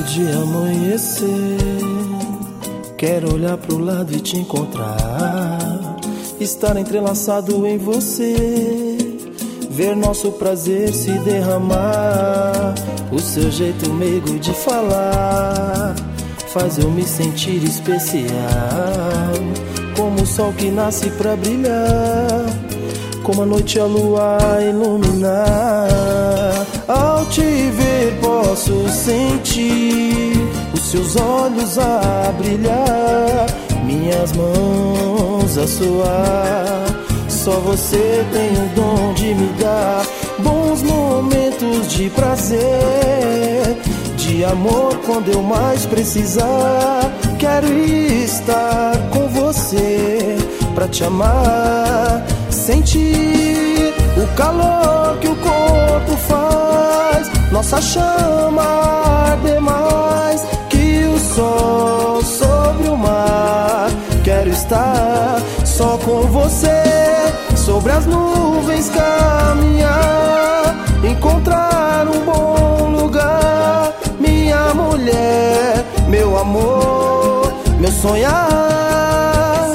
de amanhecer, quero olhar pro lado e te encontrar, estar entrelaçado em você, ver nosso prazer se derramar. O seu jeito meigo de falar faz eu me sentir especial, como o sol que nasce pra brilhar, como a noite a lua a iluminar. Ao te ver posso sentir os seus olhos a brilhar, minhas mãos a suar. Só você tem o dom de me dar bons momentos de prazer, de amor quando eu mais precisar. Quero estar com você pra te amar, sentir o calor que o corpo faz, nossa chama arde mais que o sol sobre o mar. Quero estar só com você, sobre as nuvens caminhar, encontrar um bom lugar. Minha mulher, meu amor, meu sonhar,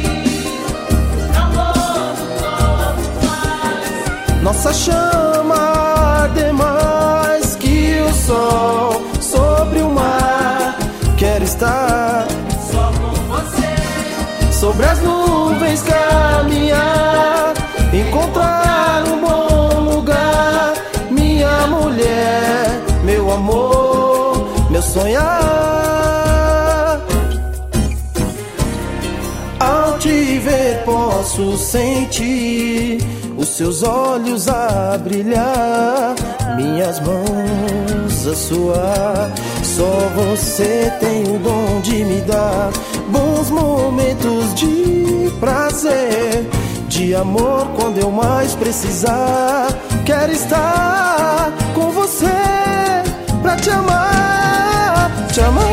nossa chama arde mais que o sol sobre o mar. Quero estar só com você, sobre as nuvens caminhar, encontrar um bom lugar. Minha mulher, meu amor, meu sonhar. Ao te ver posso sentir os seus olhos a brilhar, minhas mãos a suar. Só você tem o dom de me dar bons momentos de prazer, de amor quando eu mais precisar. Quero estar com você pra te amar, te amar.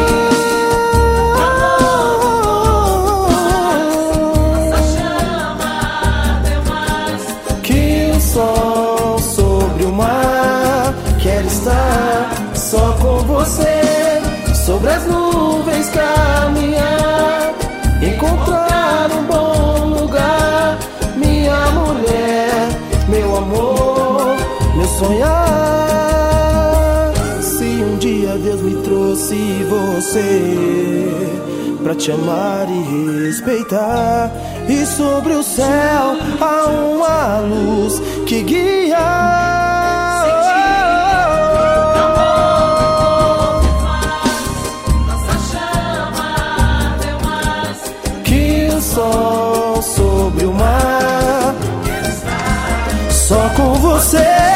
Sol sobre o mar, quero estar só com você, sobre as nuvens caminhar, encontrar um bom lugar. Minha mulher, meu amor, meu sonhar. Se um dia Deus me trouxe você pra te amar e respeitar, e sobre o céu há uma luz que guia. Que o sol sobre o mar, só com você.